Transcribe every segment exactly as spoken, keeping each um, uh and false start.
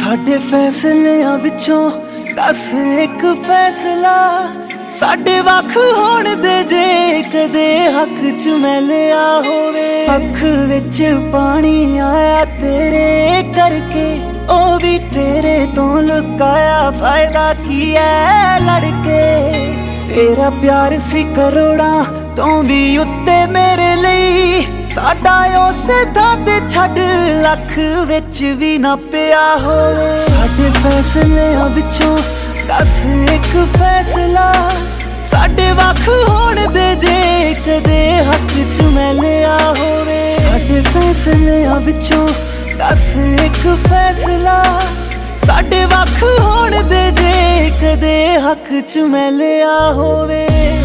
साडे फैसलियां विचों दस एक फैसला साडे वख होण दे जे कदे हक च मैं लिया होवे। अख विच पानी आया तेरे करके ओ भी तेरे तो लुकाया फायदा की है लड़के। तेरा प्यार सी करोड़ा तो भी उत्ते मेरे लिए साडा उसे थां ते छड्ड लख विच भी ना पिया होवे। साडे फैसलियां विचों दस एक फैसला साडे वख होण दे जे कदे हक च मैं लिया होवे। साडे फैसलियां विचों दस एक फैसला साडे वख होण दे जे कदे हक च मैं लिया होवे।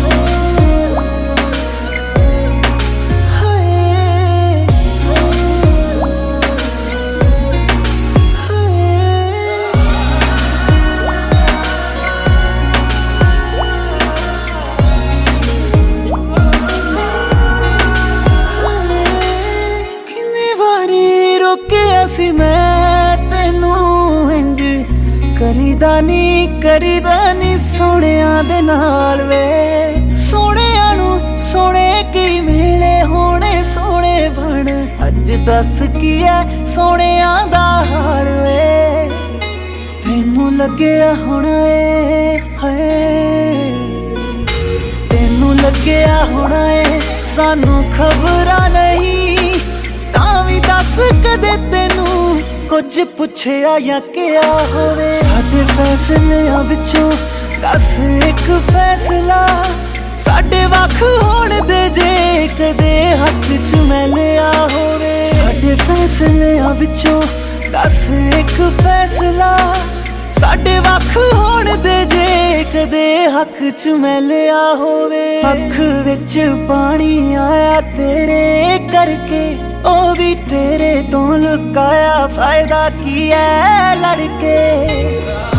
सी मैं तेनू इंज करीदा नी करीदा नी सोहणिया दे नाल वे। सोहणिया नू सोहणे की मिले होणे सोहणे बन अज दस की है सोहणिया दा हाल वे। तेनू लग्या होना ए हाय तेनू लग्या होना ए सानू खबरां नहीं तां वी दस कदे तेनू कुछ पुछया या क्या होवे। साडे फैसलियां विचों दस एक फैसला साडे वख होण दे जे कदे हक च मैं लिया होवे। साडे फैसलियां विचों दस एक फैसला साडे वख होण दे जे कदे हक च मैं लिया होवे। अख विच पानी आया तेरे करके ओ भी तेरे तो लुकाया फायदा की है लड़के।